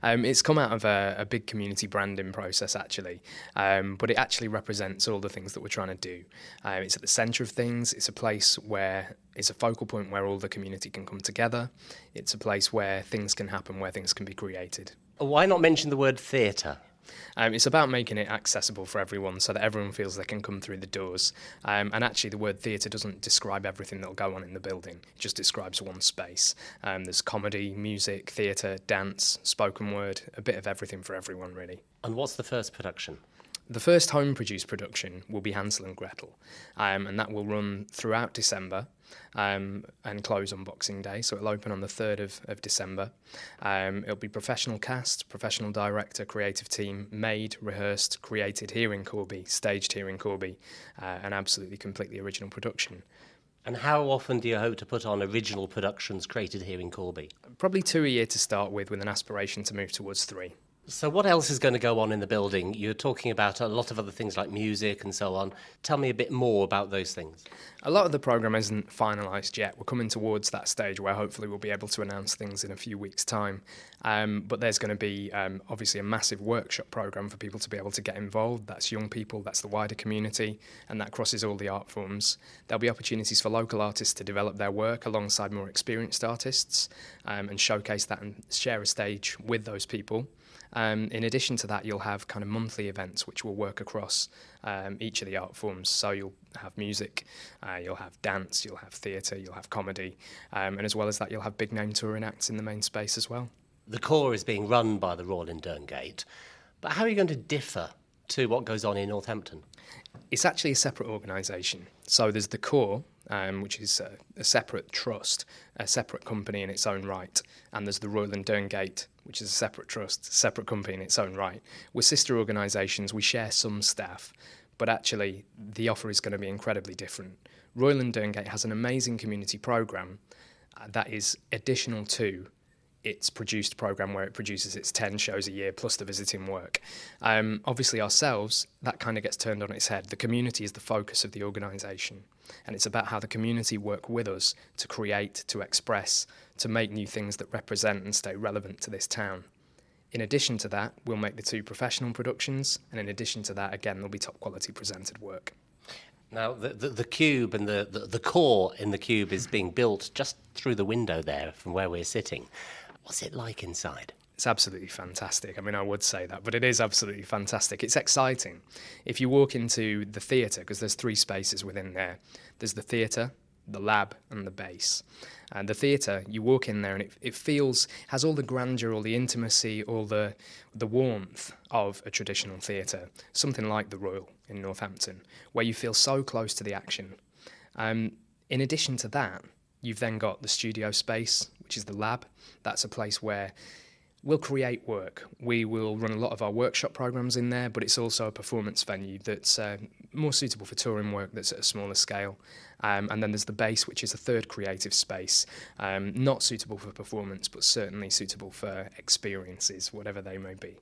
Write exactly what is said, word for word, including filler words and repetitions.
Um, it's come out of a, a big community branding process, actually, um, but it actually represents all the things that we're trying to do. Uh, it's at the centre of things. It's a place where it's a focal point where all the community can come together. It's a place where things can happen, where things can be created. Why not mention the word theatre? Um, it's about making it accessible for everyone so that everyone feels they can come through the doors. Um, and actually, the word theatre doesn't describe everything that'll go on in the building. It just describes one space. Um, there's comedy, music, theatre, dance, spoken word, a bit of everything for everyone, really. And what's the first production? The first home-produced production will be Hansel and Gretel, um, and that will run throughout December um, and close on Boxing Day, so it'll open on the third of, of December. Um, it'll be professional cast, professional director, creative team, made, rehearsed, created here in Corby, staged here in Corby, uh, an absolutely completely original production. And how often do you hope to put on original productions created here in Corby? Probably two a year to start with, with an aspiration to move towards three. So what else is going to go on in the building? You're talking about a lot of other things like music and so on. Tell me a bit more about those things. A lot of the programme isn't finalised yet. We're coming towards that stage where hopefully we'll be able to announce things in a few weeks' time. Um, but there's going to be um, obviously a massive workshop programme for people to be able to get involved. That's young people, that's the wider community, and that crosses all the art forms. There'll be opportunities for local artists to develop their work alongside more experienced artists um, and showcase that and share a stage with those people. Um, in addition to that, you'll have kind of monthly events which will work across um, each of the art forms. So you'll have music, uh, you'll have dance, you'll have theatre, you'll have comedy, um, and as well as that, you'll have big name touring acts in the main space as well. The core is being run by the Royal in Derngate, but how are you going to differ to what goes on in Northampton? It's actually a separate organisation. So there's the core, um, which is a, a separate trust, a separate company in its own right, and there's the Royal in Derngate, which is a separate trust, separate company in its own right. We're sister organisations, we share some staff, but actually the offer is going to be incredibly different. Royal in Derngate has an amazing community programme uh, that is additional to its produced programme where it produces its ten shows a year plus the visiting work. Um, obviously ourselves, that kind of gets turned on its head. The community is the focus of the organisation, and it's about how the community work with us to create, to express, to make new things that represent and stay relevant to this town. In addition to that, we'll make the two professional productions, and in addition to that, again, there'll be top quality presented work. Now, the, the, the cube and the, the, the core in the cube is being built just through the window there from where we're sitting. What's it like inside? It's absolutely fantastic. I mean, I would say that, but it is absolutely fantastic. It's exciting. If you walk into the theatre, because there's three spaces within there, there's the theatre, the lab, and the base. And the theatre, you walk in there and it, it feels, has all the grandeur, all the intimacy, all the the warmth of a traditional theatre, something like the Royal in Northampton, where you feel so close to the action. Um, in addition to that, you've then got the studio space, which is the lab. That's a place where we'll create work. We will run a lot of our workshop programs in there, but it's also a performance venue that's uh, more suitable for touring work that's at a smaller scale. Um, and then there's the base, which is a third creative space, um, not suitable for performance, but certainly suitable for experiences, whatever they may be.